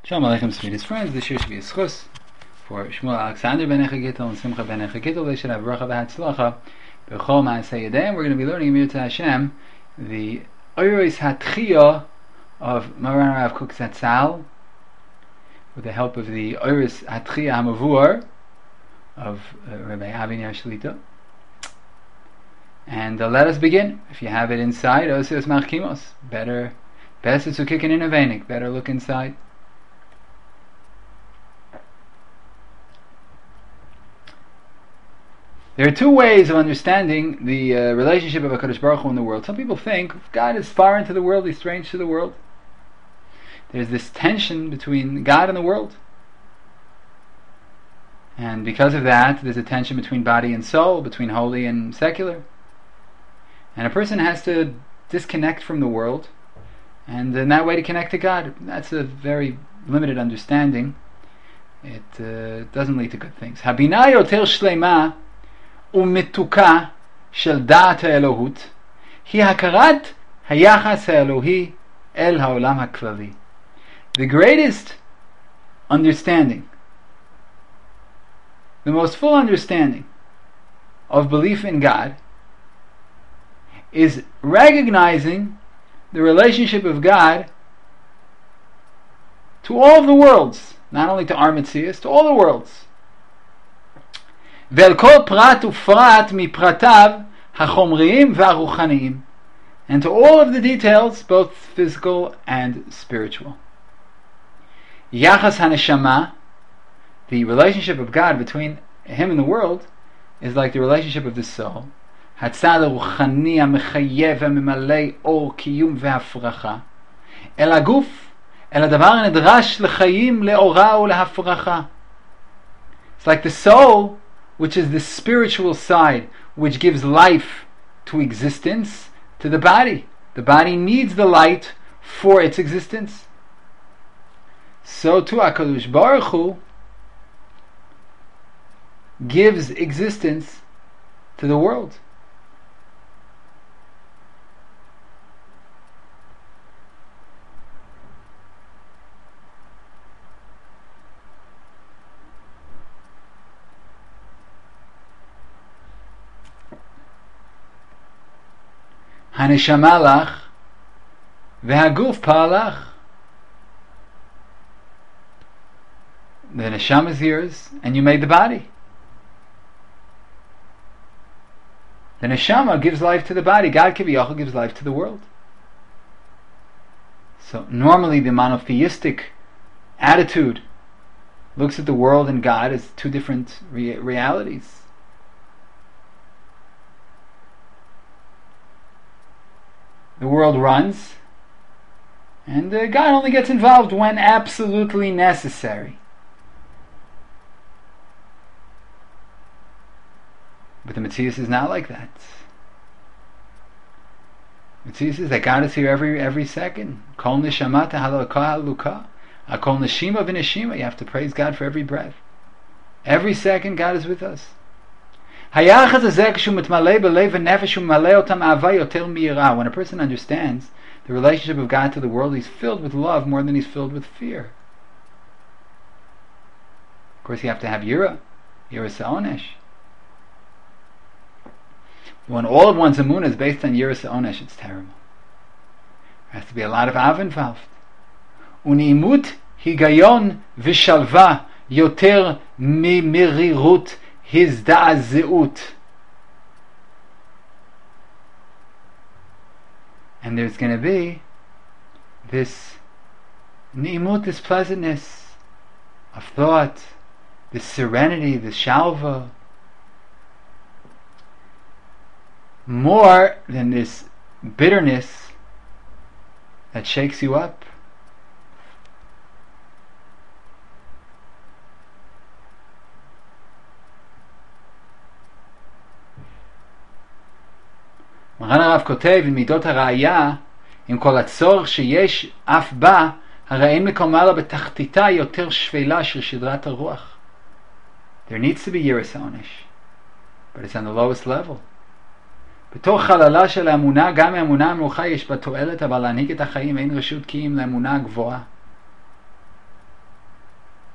Shalom Aleichem, Sweetest friends. This year should be a schus for Shmuel Alexander ben Echagittel and Simcha ben Echagittel. They should have bracha v'hatzlacha b'chol ma'aseh yadayim. We're going to be learning Emir to Hashem the Oros HaTchiyah of Maran Rav Kook Zatzal with the help of the Oros HaTchiyah HaMavur of Rabbi Aviner Shlita. And let us begin. If you have it inside, Osios Machkimos. Better to kick in a veinik. Better look inside. There are two ways of understanding the relationship of HaKadosh Baruch Hu in the world. Some people think God is far into the world, He's strange to the world. There's this tension between God and the world. And because of that, there's a tension between body and soul, between holy and secular. And a person has to disconnect from the world, and in that way to connect to God. That's a very limited understanding. It doesn't lead to good things. Habina yoter shlema ומתוקה של דעת האלוהות היא הכרת היחס האלוהי אל העולם הכללי. The greatest understanding, the most full understanding of belief in God is recognizing the relationship of God to all of the worlds, not only to our Metzias, to all the worlds. ואל כל פרט ופרט מפרטיו החומריים והרוחניים, and to all of the details, both physical and spiritual. יחס הנשמה, the relationship of God between Him and the world, is like the relationship of the soul. הצד הרוחני המחייב הממלא אור קיום והפרחה, אל הגוף, אל הדבר הנדרש לחיים לאורה ולהפרחה. It's like the soul, which is the spiritual side, which gives life to existence, to the body. The body needs the light for its existence. So too HaKadosh Baruch Hu gives existence to the world. הנשמה לך והגוף פעלך. The neshama is yours and you made the body. The neshama gives life to the body. God Kiviyachol gives life to the world. So normally the monotheistic attitude looks at the world and God as two different realities. The world runs, and God only gets involved when absolutely necessary. But the Metzius is not like that. Metzius is that God is here every second. Kol neshama tehalakah haluka. Kol neshima v'neshima. You have to praise God for every breath. Every second God is with us. When a person understands the relationship of God to the world, he's filled with love more than he's filled with fear. Of course, you have to have Yira Sa'onesh. When all of one's emunah is based on Yira Sa'onesh, it's terrible. There has to be a lot of Av involved. Uni'imut higayon v'shalva yoter mimerirut his da'azeut. And there's going to be this ni'imut, this pleasantness of thought, this serenity, this shalva, more than this bitterness that shakes you up. מרן הרב כותב, עם מידות הראייה, עם כל הצורך שיש אף בה, הרי אין מקומה לה בתחתיתה יותר שפלה של שדרת הרוח. There needs to be yiras ha'onesh, but it's on the lowest level. בתוך חללה של האמונה, גם האמונה המאוחה יש בה תועלת, אבל להנהיג את החיים אין רשות קיים לאמונה הגבוהה.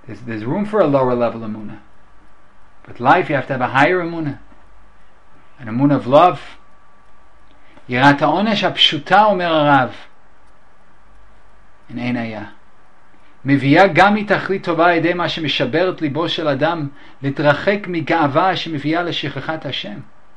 There's room for a lower level emunah. But life, you have to have a higher emunah. An emunah of love. Yirat ha'onesh ha'pshuta, omer Harav. In Ein Ayah. מביאה גם מתכלית טובה על ידי מה שמשבר את ליבו של אדם להתרחק מגאווה שמביאה לשכחת השם.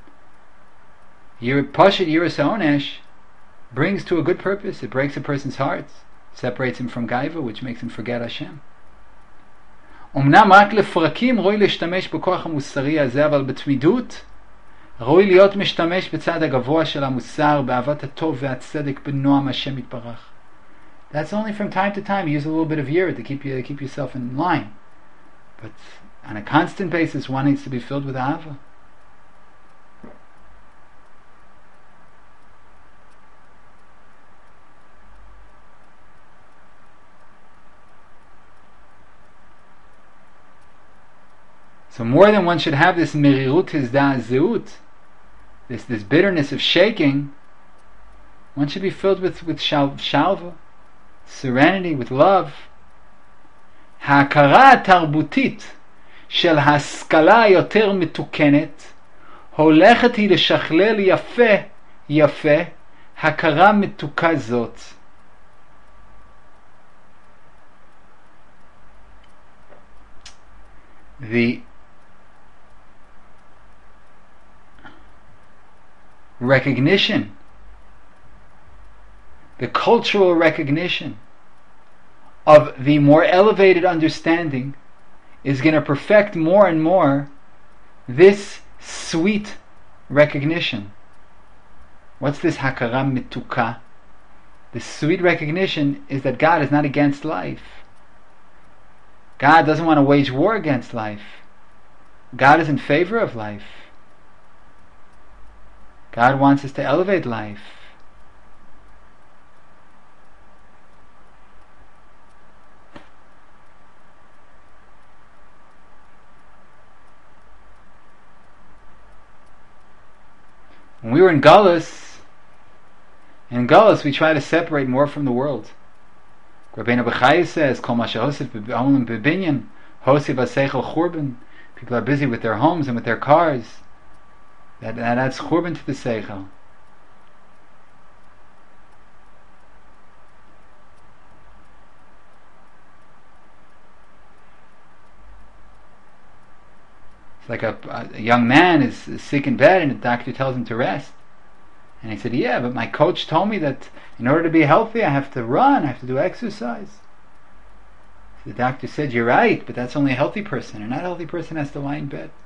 Pashat Yiras HaOnesh brings to a good purpose. It breaks a person's heart, separates him from gaiva, which makes him forget Hashem. אמנם רק לפרקים ראוי להשתמש בכוח המוסרי הזה, אבל בתמידות ראוי להיות משתמש בצד הגבוה של המוסר, באהבת הטוב והצדק, בנועם השם יתברך. That's only from time to time. Use a little bit of yira to keep yourself in line. But on a constant basis, one needs to be filled with ahava. So more than one should have this merirut hizda zeut, this bitterness of shaking, one should be filled with shalva, serenity, with love. ההכרה התרבותית של השכלה היותר מתוקנת הולכת היא לשכלל יפה הכרה מתוקה זאת. The recognition, the cultural recognition of the more elevated understanding is going to perfect more and more this sweet recognition. What's this hakara mituka? The sweet recognition is that God is not against life. God doesn't want to wage war against life. God is in favor of life. God wants us to elevate life. When we were in Galus we try to separate more from the world. Rabbeinu Bechaya says, Kol ma shehosif b'olam b'binyan, hosif aseichel churban. People are busy with their homes and with their cars. That adds churban to the seichel. It's like a young man is sick in bed and the doctor tells him to rest. And he said, yeah, but my coach told me that in order to be healthy I have to run, I have to do exercise. So the doctor said, you're right, but that's only a healthy person. A not healthy person has to lie in bed.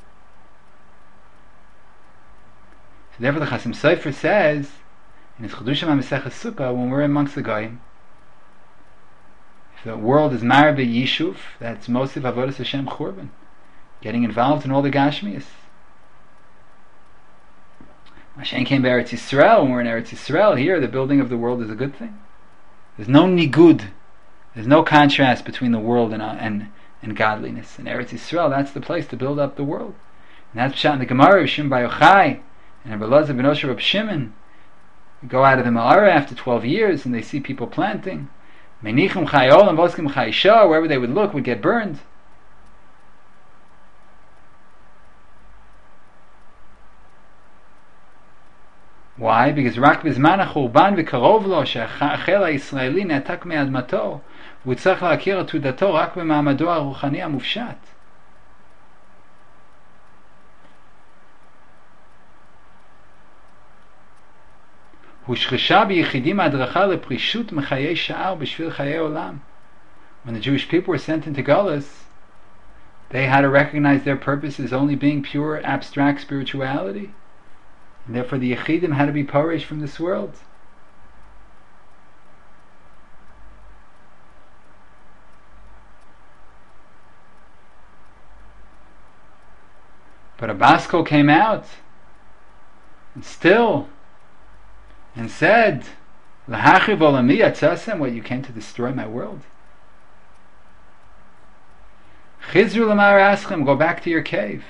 So therefore the Chasim Sofer says, in his Chedushim HaMesechus Sukkah, when we're amongst the Goyim, if the world is mareh b'yishuv, that's mosiv avodas Hashem churban. Getting involved in all the Gashmias. Mashen came to Eretz Yisrael. When we're in Eretz Yisrael, here the building of the world is a good thing. There's no nigud. There's no contrast between the world and godliness. In Eretz Yisrael, that's the place to build up the world. And that's Pshat in the Gemara of Shimon Bar Yochai and Rabbi Elazar ben Osher Reb Shimon. You go out of the Ma'ara after 12 years and they see people planting. Menichim Chayol and Voskim Chayisha, wherever they would look, would get burned. Why? Because רק בזמן החורבן וקרוב לו שהחל הישראלי נעתק מאדמתו והוא צריך להכיר את תעודתו רק במעמדו הרוחני המופשט. הושרשה ביחידים ההדרכה לפרישות מחיי שער בשביל חיי עולם. When the Jewish people were sent into Galus, they had to recognize their purpose as only being pure abstract spirituality. And therefore the Yechidim had to be parish from this world. But Abasko came out and still and said, L'hachiv olami atzasem, what, you came to destroy my world? Chizru l'mar aschem, go back to your cave.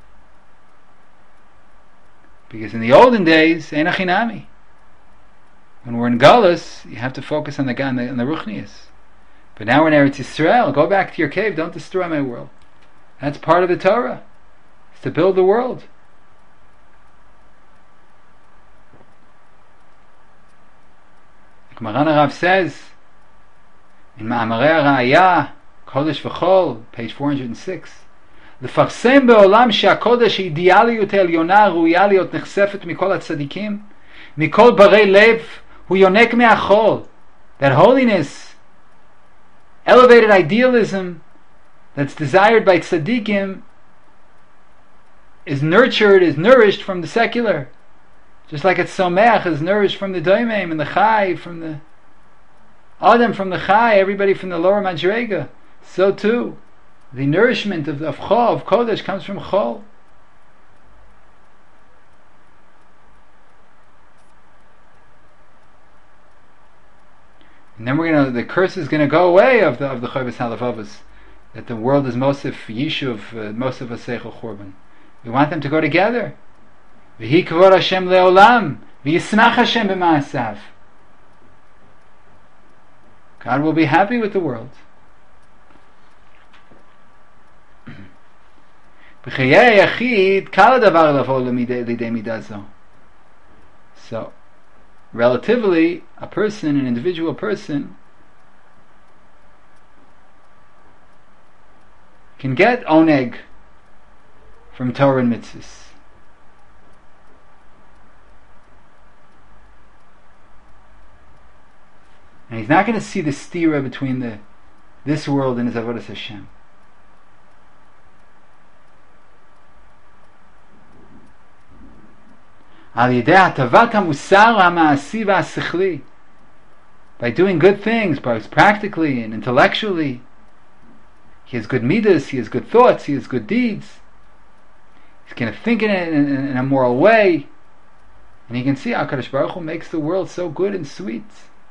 Because in the olden days, Ein Achinami. When we're in Galus, you have to focus on the Ruchnius. But now we're in Eretz Yisrael. Go back to your cave. Don't destroy my world. That's part of the Torah. It's to build the world. Like Maran Rav says in Ma'amarei Ra'aya, Kodesh V'chol, page 406, לפרסם בעולם שהקודש האידיאליות העליונה ראויה להיות נחשפת מכל הצדיקים, מכל ברי לב, הוא יונק מהחול. That holiness, elevated idealism that's desired by tzaddikim is nurtured, is nourished from the secular. Just like it's someach is nourished from the doimim and the chai, from the adam, from the chai, everybody from the lower madrega. So too, the nourishment of chol, of kodesh, comes from chol. And then the curse is going to go away of the Chovos Halavavos, that the world is Mosif Yishuv, Mosif Aseichel Churban. We want them to go together. V'hi kavod Hashem leolam, v'yismach Hashem b'ma'asav. God will be happy with the world. B'chayei yachid kal hadavar lavo lidei midah zo. So, relatively, a person, an individual person, can get oneg from Torah and mitzvahs. And he's not going to see the stira between this world and his avodas Hashem. By doing good things, both practically and intellectually, he has good midas, he has good thoughts, he has good deeds. He's going to think in a moral way, and he can see how HaKadosh Baruch Hu makes the world so good and sweet.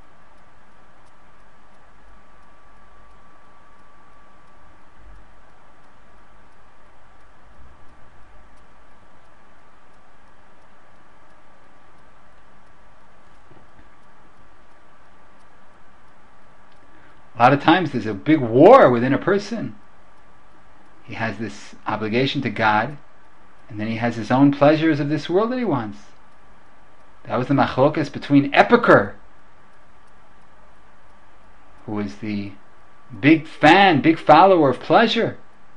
A lot of times there's a big war within a person. He has this obligation to God, and then he has his own pleasures of this world that he wants. That was the machlokas between Epicur, who was the big follower of pleasure.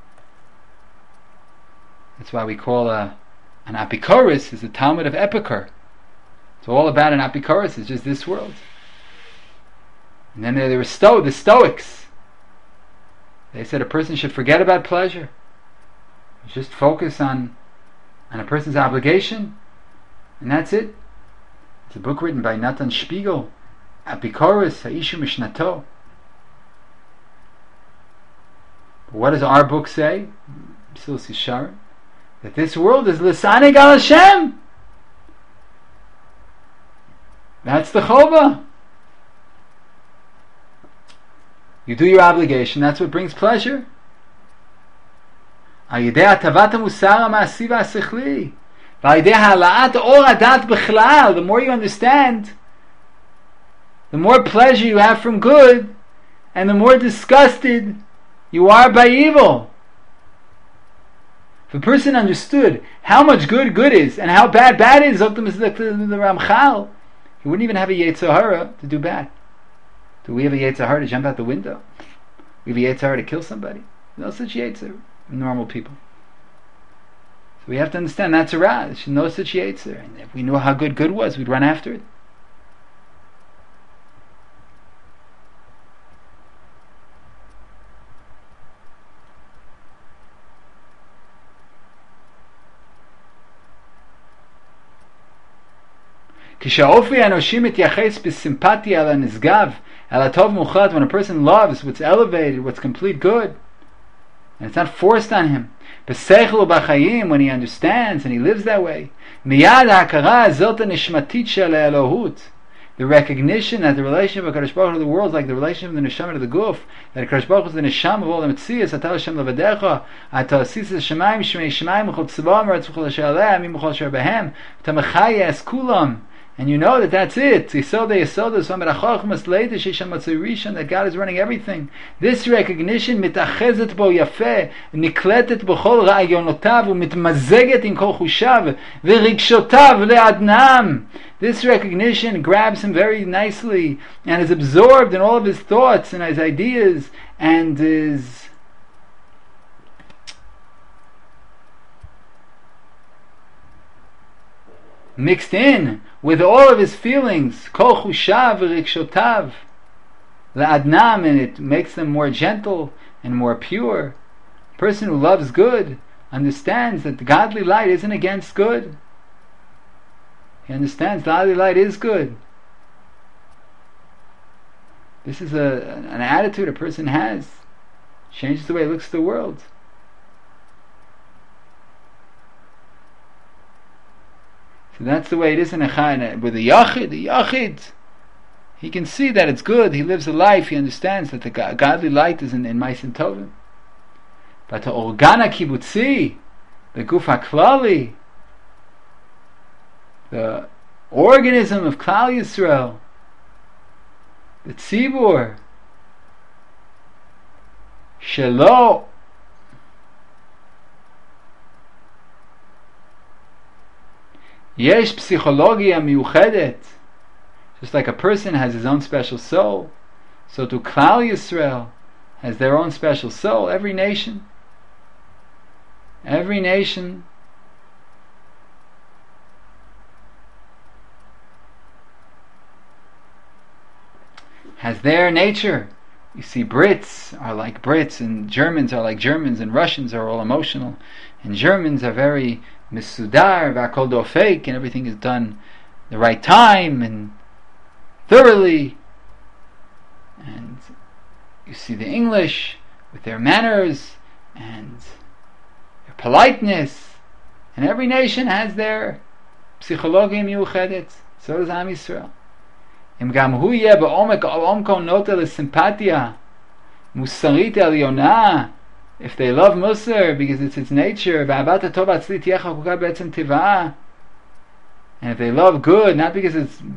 That's why we call an Apicorus is the Talmud of Epicur. It's all about an Apicorus, it's just this world. And then there were the Stoics. They said a person should forget about pleasure. Just focus on a person's obligation, and that's it. It's a book written by Natan Spiegel, Apicorus Ha'ishu Mishnato. But what does our book say? Mesilas Yesharim, that this world is Lisaneg al Hashem. That's the chova. You do your obligation, that's what brings pleasure. The more you understand, the more pleasure you have from good, and the more disgusted you are by evil. If a person understood how much good is and how bad is, the Ramchal, he wouldn't even have a Yetzer Hara to do bad. Do we have a Yetzer Hara to jump out the window? We have a Yetzer Hara to kill somebody? No such Yetzer. Normal people. So we have to understand that's a ra. There's no such Yetzer. And if we knew how good was, we'd run after it. כשהאופי האנושי מתייחס בסימפתיה על הנשגב, על הטוב מוחלט, when a person loves what's elevated, what's complete good, and it's not forced on him, בשכל ובחיים, when he understands and he lives that way, מיד ההכרה הזאת הנשמתית של האלוהות, the recognition that the relationship of HaKadosh Baruch Hu to the world is like the relationship of the neshama to the guf, that HaKadosh Baruch Hu is the neshama of all the metzias, Ata Hashem levadecha, Ata asis Hashemayim, Shmei Shemayim, Uchol Tzibam, Eretz Uchol Asher Aleh, Amim Uchol Asher Behem, Tamachaya es kulam, And you know that that's it. That God is running everything. This recognition מתאחזת בו יפה, נקלטת בכל רעיונותיו ומתמזגת עם כל חושיו ורגשותיו לאדנם. This recognition grabs him very nicely and is absorbed in all of his thoughts and his ideas and is mixed in with all of his feelings, kol chushav v'rikshotav la'adnam, and it makes them more gentle and more pure. A person who loves good understands that the godly light isn't against good. He understands the godly light is good. This is an attitude a person has. Changes the way he looks at the world. So that's the way it is in a chai. With the yachid, he can see that it's good. He lives a life. He understands that the godly light is in Ma'asim Tovim. But the organa kibbutzi, the guf haklali, the organism of Klal Yisrael, the tzibur, shelo, yesh psichologia miuchedet. Just like a person has his own special soul, so to Klal Yisrael has their own special soul. Every nation has their nature. You see, Brits are like Brits, and Germans are like Germans, and Russians are all emotional, and Germans are very misudar, v'akol dofek, and everything is done the right time and thoroughly. And you see the English with their manners and their politeness, and every nation has their psychologia miuchedet. So does Am Yisrael. Im gam hu yeh ba'omek omko nota l'simpatia musarית עליונה. If they love Musar because it's its nature, and if they love good, not because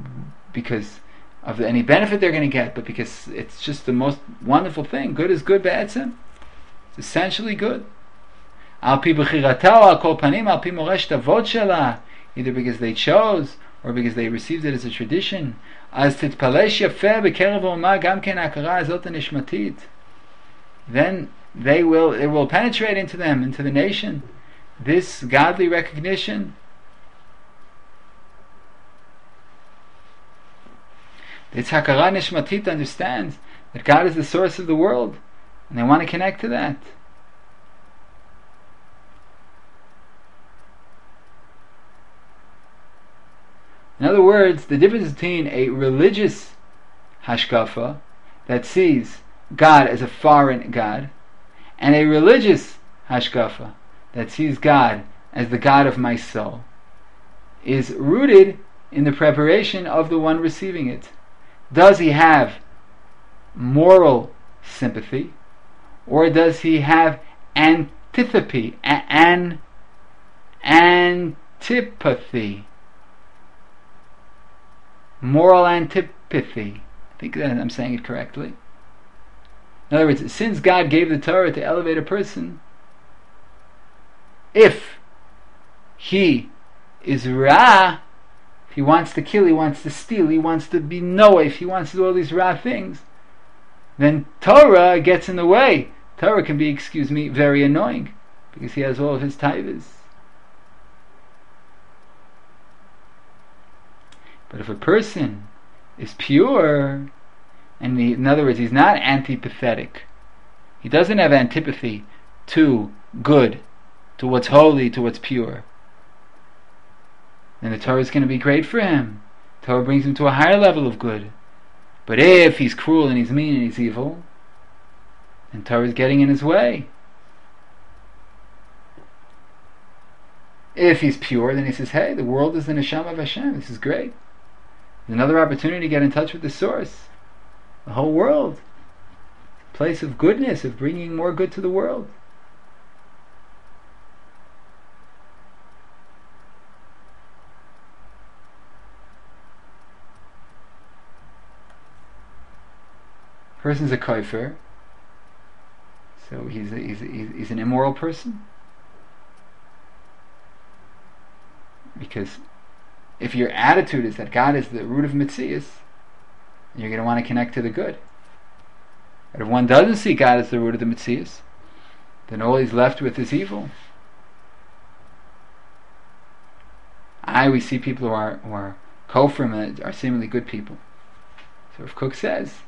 of any benefit they're going to get, but because it's just the most wonderful thing. Good is good, be'etzem. It's essentially good. Al pi b'chirata al kol panim al pi moreshet avot shela, either because they chose or because they received it as a tradition. As titpalesh yafeh b'kerev ha'umah gam ken hakara azot nishmatit. Then it will penetrate into them, into the nation, this godly recognition. It's Hakara Nishmatit understands that God is the source of the world, and they want to connect to that. In other words, the difference between a religious hashkafa that sees God as a foreign God, and a religious hashkafa that sees God as the God of my soul, is rooted in the preparation of the one receiving it. Does he have moral sympathy, or does he have antipathy? Moral antipathy. I think that I'm saying it correctly. In other words, since God gave the Torah to elevate a person, if he is Ra, if he wants to kill, he wants to steal, he wants to be Noah, if he wants to do all these Ra things, then Torah gets in the way. Torah can be, very annoying, because he has all of his taivas. But if a person is pure, and in other words, he's not antipathetic, he doesn't have antipathy to good, to what's holy, to what's pure, then the Torah is going to be great for him. The Torah brings him to a higher level of good. But if he's cruel and he's mean and he's evil, then Torah is getting in his way. If he's pure, then he says, hey, the world is the neshama of Hashem, this is great. There's another opportunity to get in touch with the source. The whole world. A place of goodness, of bringing more good to the world. A person's a kafir, so he's an immoral person. Because if your attitude is that God is the root of Metzius, you're going to want to connect to the good. But if one doesn't see God as the root of the Metzius, then all he's left with is evil. We see people who are kofrim and are seemingly good people. So Rav Kook says,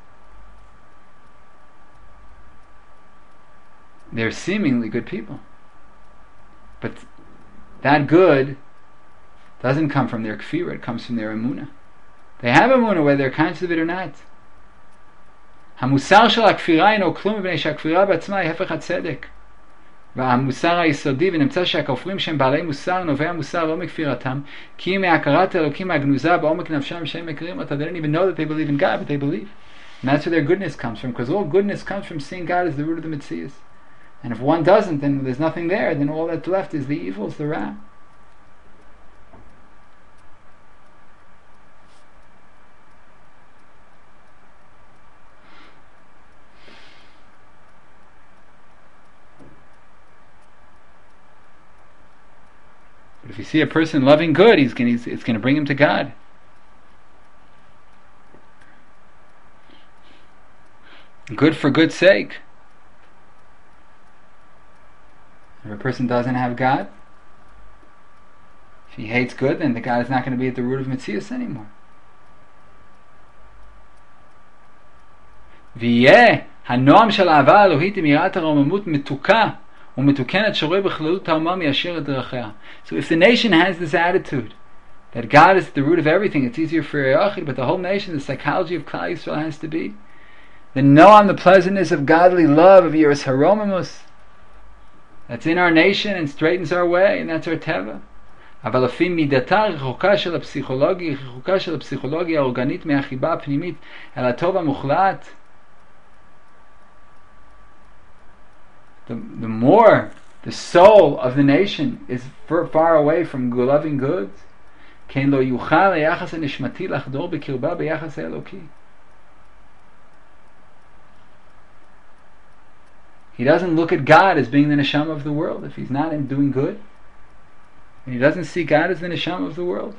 they're seemingly good people. But that good doesn't come from their kfirah, it comes from their emunah. They have emunah whether they're conscious of it or not. המוסר של הכפירה אינו כלום מפני שהכפירה בעצמה היא הפך הצדק. והמוסר היסודי ונמצא שהכופרים שהם בעלי מוסר נובע מוסר לא מכפירתם כי אם מהכרת אלוקים הגנוזה בעומק נפשם שהם מכירים אותה. They don't even know that they believe in God, but they believe. And that's where their goodness comes from, because all goodness comes from seeing God as the root of the Metzius. And if one doesn't, then there's nothing there, then all that's left is the evils, the ra. But if you see a person loving good, it's going to bring him to God. Good for good's sake. If a person doesn't have God, if he hates good, then the God is not going to be at the root of Metzius anymore. ויהיה הנועם של האהבה האלוהית עם יראת הרוממות מתוקה ומתוקנת שרואה בכללות האומה מיישר את דרכיה. So if the nation has this attitude that God is at the root of everything, it's easier for Yachid, but the whole nation, the psychology of Klal Yisrael has to be, then noam, the pleasantness of godly love, of Yiras Haromimus, that's in our nation and straightens our way, and that's our teva. אבל לפי מידתה רחוקה של הפסיכולוגיה האורגנית מהחיבה הפנימית אל הטוב המוחלט. The more the soul of the nation is far away from loving goods, כן לא יוכל היחס הנשמתי לחדור בקרבה ביחס האלוקי. He doesn't look at God as being the neshama of the world if he's not doing good. And he doesn't see God as the neshama of the world.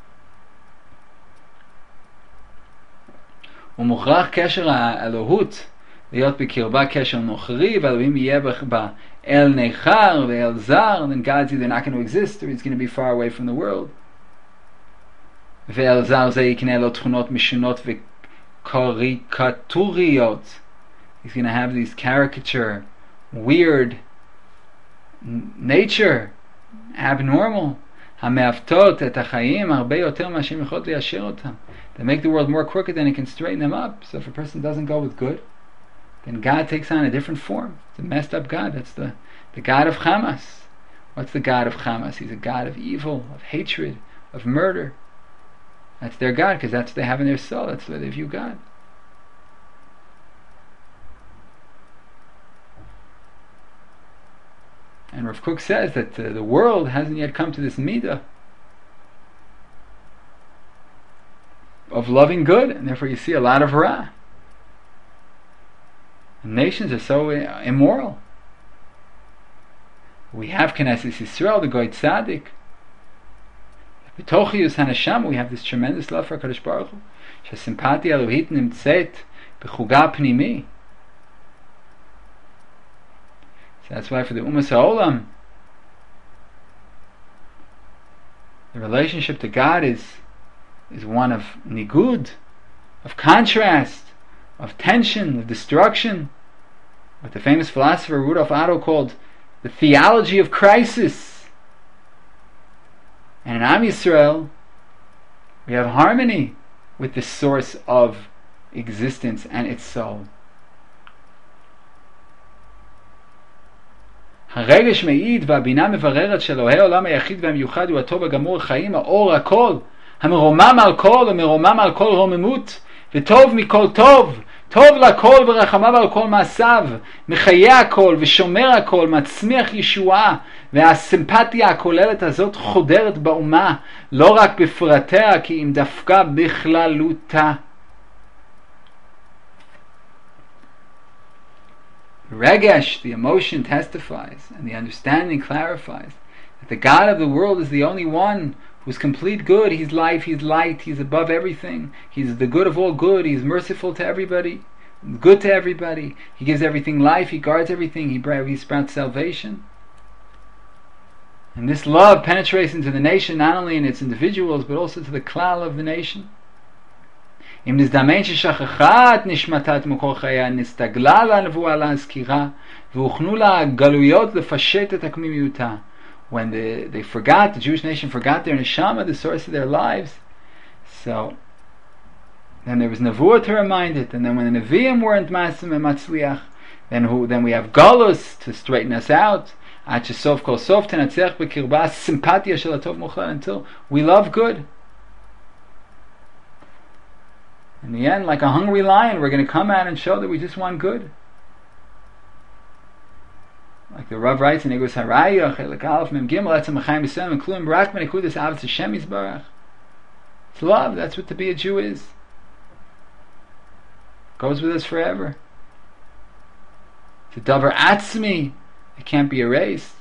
ומוכרח קשר האלוהות להיות בקרבה קשר נוכרי, ואלוהים יהיה בה אל ניכר ואל זר, then God's either not going to exist or he's going to be far away from the world. ואל זר זה יקנה לו תכונות משונות וקריקטוריות. He's going to have these caricature, weird nature, abnormal. המעוותות את החיים הרבה יותר מאשר יכולות ליישר אותם. They make the world more crooked than it can straighten them up. So if a person doesn't go with good, then God takes on a different form. It's a messed up God. That's the God of Hamas. What's the God of Hamas? He's a God of evil, of hatred, of murder. That's their God, because that's what they have in their soul. That's the way they view God. And Rav Kook says that the world hasn't yet come to this midah of loving good, and therefore you see a lot of ra. And nations are so immoral. We have Knesset Yisrael, the Goy Tzaddik. B'tochius hanasham, we have this tremendous love for HaKadosh Baruch Hu. Shesimpati Elohit nimtzet b'chuga pnimi. So that's why for the Umas HaOlam, the relationship to God is one of nigud, of contrast, of tension, of destruction, what the famous philosopher Rudolf Otto called the theology of crisis. And in Am Yisrael, we have harmony with the source of existence and its soul. הרגש מעיד והבינה מבררת שאלוהי העולם היחיד והמיוחד הוא הטוב הגמור החיים, האור הכל, המרומם על כל ומרומם על כל רוממות, וטוב מכל טוב, טוב לכל ורחמיו על כל מעשיו, מחיה הכל ושומר הכל, מצמיח ישועה, והסימפתיה הכוללת הזאת חודרת באומה, לא רק בפרטיה כי אם דווקא בכללותה. regesh, the emotion, testifies, and the understanding clarifies that the God of the world is the only one who's complete good. He's life, He's light, He's above everything. He's the good of all good. He's merciful to everybody, good to everybody. He gives everything life, He guards everything, He sprouts salvation. And this love penetrates into the nation, not only in its individuals, but also to the klal of the nation. When they forgot, the Jewish nation forgot their neshama, the source of their lives. So then there was nevuah to remind it, and then when the neviim weren't masim and matzliach, then we have galus to straighten us out. Until we love good. In the end, like a hungry lion, we're going to come out and show that we just want good. Like the Rav writes in Egus Harayah, Chelik Aleph Mem Gimel, Etzem Chaim Yisrael, and Klum Rak Ben Ekudis Avos Hashem Yisbarach. It's love. That's what to be a Jew is. Goes with us forever. It's a davar atzmi. It can't be erased.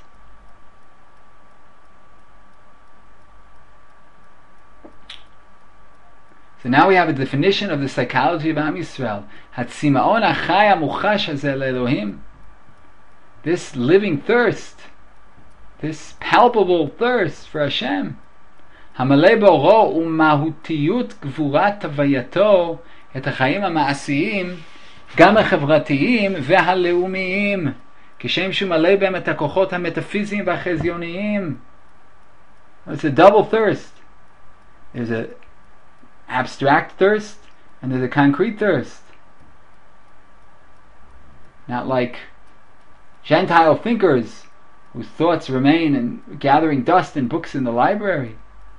So now we have a definition of the psychology of Am Yisrael. Hatzimaon achai amuchash hazeh leElohim. This living thirst, this palpable thirst for Hashem. Hamalei b'oro umahutiyut gvurat havayato et hachayim ha'ma'asiyim gam ha'chavratiyim ve'haleumiyim. כשם שהוא מלא בהם את הכוחות המטאפיזיים והחזיוניים. It's a double thirst. There's an abstract thirst and there's a concrete thirst. Not like Gentile thinkers whose thoughts remain in gathering dust and books in the library.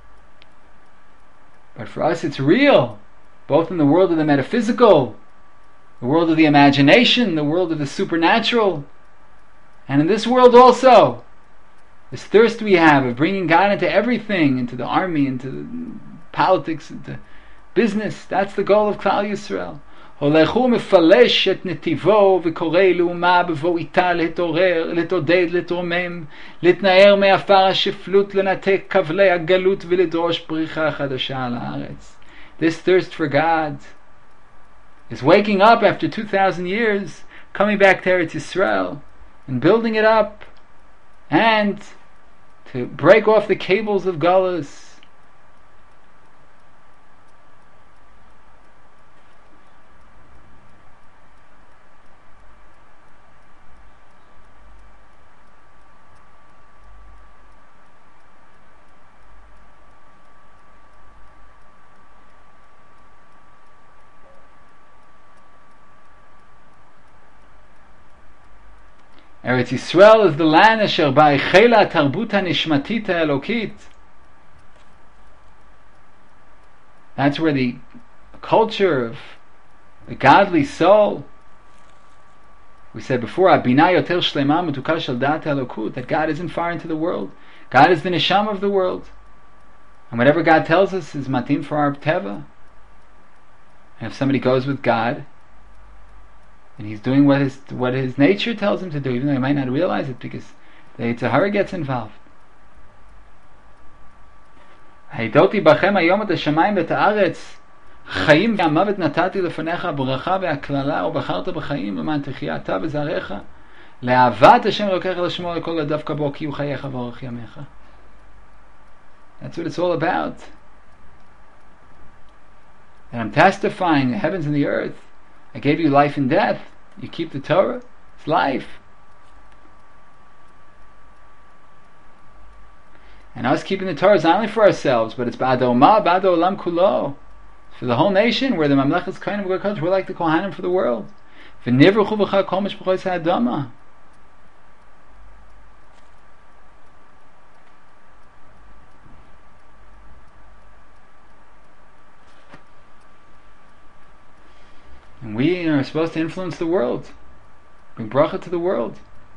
But for us it's real, both in the world of the metaphysical, the world of the imagination, the world of the supernatural, and in this world also. This thirst we have of bringing God into everything, into the army, into politics, into business. That's the goal of Klal Yisrael. הולך ומפלש את נתיבו וקורא לאומה בבוא איתה להתעורר, להתעודד, להתרומם, להתנער מעפר השפלות, לנתק כבלי הגלות ולדרוש פריחה חדשה על הארץ. This thirst for God is waking up after 2,000 years, coming back to Eretz Yisrael and building it up, and to break off the cables of Galus. Eretz Yisrael is the land asher ba echela tarbut hanishmatit haelokit. That's where the culture of the godly soul, we said before, abina yoter shlema metukah shel dat haelokut, that God isn't far into the world. God is the neshama of the world, and whatever God tells us is matim for our teva. And if somebody goes with God, and he's doing what his nature tells him to do, even though he might not realize it, because the Yetzer Hara gets involved. Haidoti bachem hayom et hashamayim v'et haaretz chayim v'amavet natati lefanecha bracha ve'aklala ubacharta b'chayim l'man techiyah ata v'zarecha le'avat Hashem elokecha l'shmo lekol dafka bo ki hu chayecha v'orach yamecha. That's what it's all about. And I'm testifying the heavens and the earth. I gave you life and death. You keep the Torah, it's life. And us keeping the Torah is not only for ourselves, but it's ba'ado ma, ba'ado olam kulo. It's for the whole nation. We're the Mamlechas Kohanim V'Kodesh. We're like the Kohanim for the world. V'nivruchu v'cha kol mishpachos ha'adama. And we are supposed to influence the world, bring bracha to the world.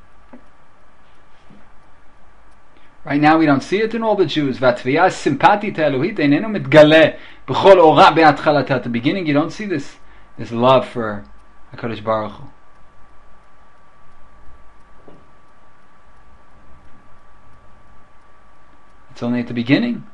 Right now we don't see it in all the Jews. At the beginning you don't see this love for HaKadosh Baruch Hu. It's only at the beginning.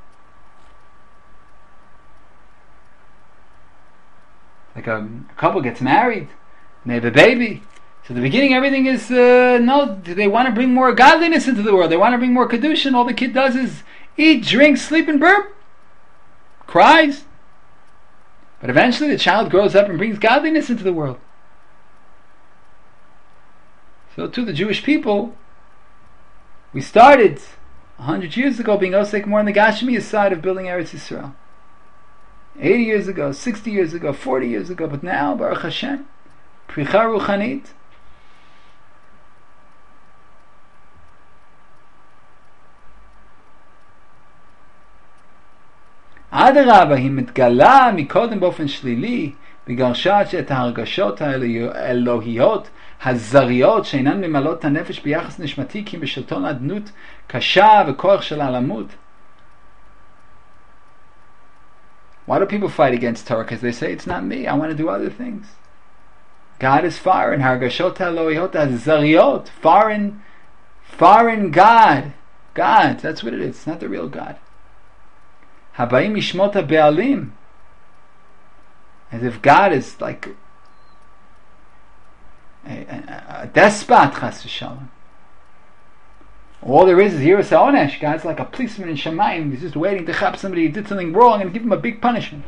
Like a couple gets married, and they have a baby. So at the beginning, everything is, no, they want to bring more godliness into the world. They want to bring more Kedushin. All the kid does is eat, drink, sleep, and burp. Cries. But eventually the child grows up and brings godliness into the world. So too, the Jewish people, we started 100 years ago being osek more on the Gashmiya side of building Eretz Yisrael. 80 years ago, 60 years ago, 40 years ago, but now, Baruch Hashem, Pricha Ruchanit. אדרבה, היא מתגלה מקודם באופן שלילי, בגלל שאת ההרגשות האלוהיות הזריות שאינן ממלאות את הנפש ביחס נשמתי כי בשלטון אדנות קשה וכוח של העלמות. Why do people fight against Torah? Because they say, it's not me, I want to do other things. God is foreign. Hargashot HaElohiyot HaZariyot. Foreign God. God, that's what it is. It's not the real God. Habayim Mishmot HaBe'alim. As if God is like a despot, Chas v'shalom. All there is Yiras HaOnesh. God's like a policeman in Shamayim. He's just waiting to chop somebody who did something wrong and give him a big punishment.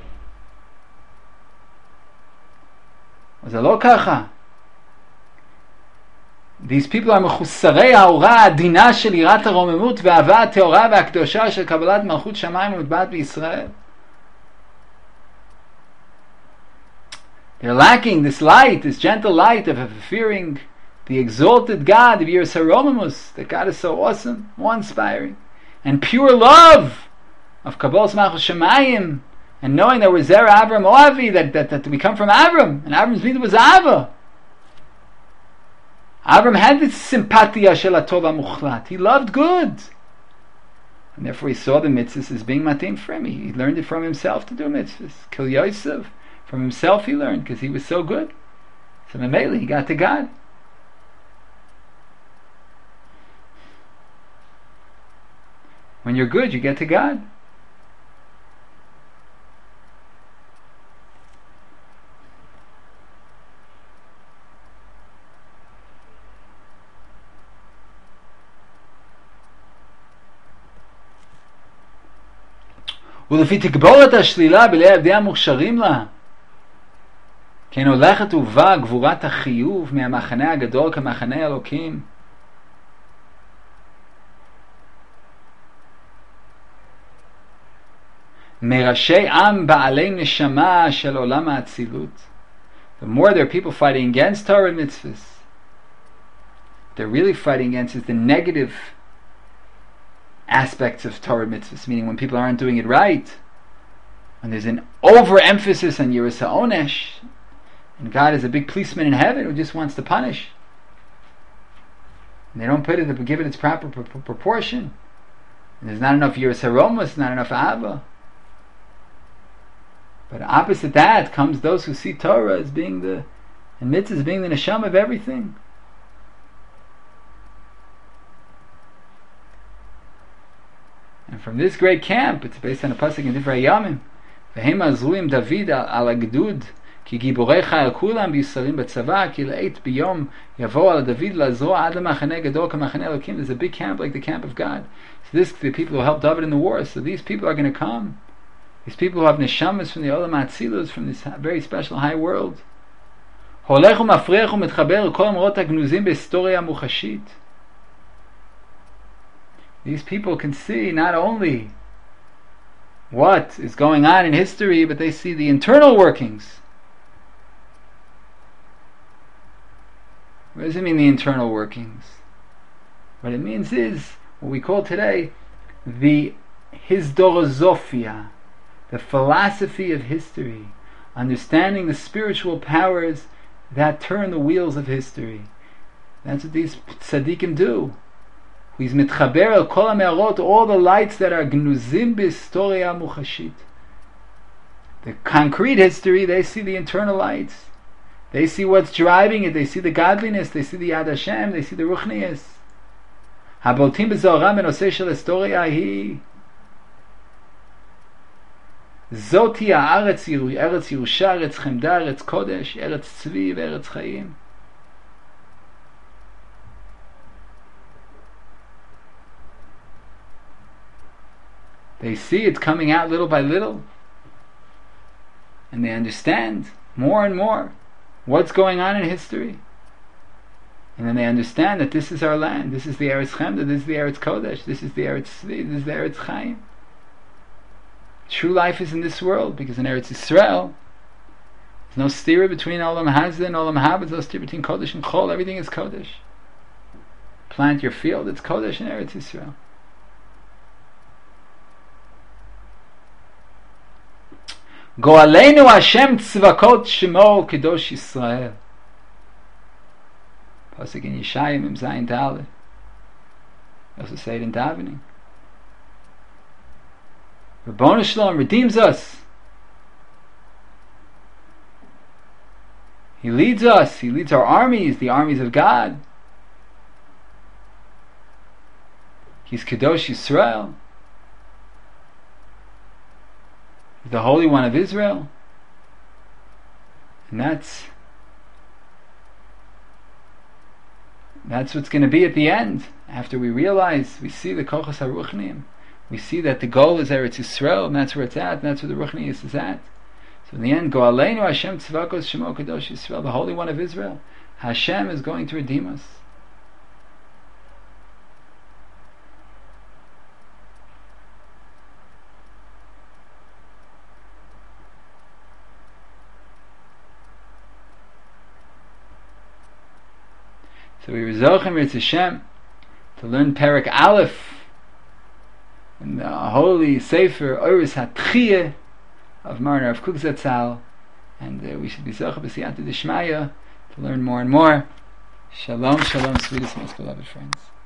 זה לא ככה. These people are מחוסרי ההוראה העדינה של יראת הרוממות והאהבה הטהורה והקדושה של קבלת מלכות שמיים ומטבעת בישראל. They're lacking this light, this gentle light of fearing the exalted God of Yiras HaRomamus, that God is so awesome, awe-inspiring, and pure love of Kabbalas Malchus Shemayim, and knowing that we're Zera Avram Oavi, that we come from Avram, and Avram's meaning was Ava. Avram had this simpatia shel hatov hamuchlat. He loved good, and therefore he saw the mitzvahs as being matim for him. He learned it from himself to do mitzvahs. Kil Yosef, from himself he learned because he was so good. So Mameli, he got to God. When you're good, you get to God. ולפי תגבורת השלילה בלב עבדי המוכשרים לה, כן הולכת ובאה גבורת החיוב מהמחנה הגדול כמחנה אלוקים. מראשי עם בעלי נשמה של עולם האצילות. The more there are people fighting against Torah and mitzvahs, they're really fighting against is the negative aspects of Torah mitzvahs, meaning when people aren't doing it right, when there's an overemphasis on Yiras HaOnesh, and God is a big policeman in heaven who just wants to punish, and they don't give it its proper proportion, and there's not enough Yiras HaRomamus, not enough Ava. But opposite that comes those who see Torah as being and mitzvahs as being the neshama of everything. And from this great camp, it's based on a pasuk in Divrei Yamim. V'hem azruim David al agdud ki giborei chayil kulam b'Yisraelim b'tzava ki le'et biyom yavo al David la'zro ad l'machane gadol k'machane Elokim. There's a big camp like the camp of God. So the people who helped David in the war. So these people are going to come. These people who have neshamas from the Olam HaAtzilus, from this very special high world. הולך ומפריח ומתחבר לכל המרות הגנוזים בהיסטוריה המוחשית. These people can see not only what is going on in history, but they see the internal workings. What does it mean, the internal workings? What it means is what we call today the hisdorosophia, the philosophy of history, understanding the spiritual powers that turn the wheels of history. That's what these tzaddikim do. He's mitchaber el kol hame'arot, all the lights that are gnuzim b'historia muchashit. The concrete history, they see the internal lights. They see what's driving it. They see the godliness. They see the Yad Hashem. They see the ruchnius. Haboltim b'zoram b'nosei shel historia hi. Zoti ha'aretz Eretz Yerusha, Eretz Chemda, Eretz Kodesh, Eretz Tzvi, Eretz Chaim. They see it's coming out little by little, and they understand more and more what's going on in history. And then they understand that this is our land, this is the Eretz Chemda, this is the Eretz Kodesh, this is the Eretz Tzvi, this is the Eretz Chaim. True life is in this world, because in Eretz Yisrael, there's no stira between Olam Hazeh and Olam Haba, there's no stira between Kodesh and Chol, everything is Kodesh. Plant your field, it's Kodesh in Eretz Yisrael. Go'aleinu Hashem tzvakot shemo kedosh Yisrael. Pasuk in Yeshayim, Im Zayin Dalet. We also say it in davening. Rabbonu Shalom redeems us. He leads us. He leads our armies, the armies of God. He's Kadosh Yisrael. He's the Holy One of Israel. And that's what's going to be at the end. After we realize, we see the Kochas HaRuchniim. We see that the goal is Eretz Yisrael, and that's where it's at, and that's where the Ruchnius is at. So in the end, Go'aleinu Hashem tzvakos shemo kadosh Yisrael, the Holy One of Israel. Hashem is going to redeem us. So we rezochim Ritz Hashem to learn Perek Aleph in the holy Sefer Oris HaTchiyah of Marner of Kuk Zatzal, and we should be zochah b'siyata d'shmaya to learn more and more. Shalom, shalom, sweetest, most beloved friends.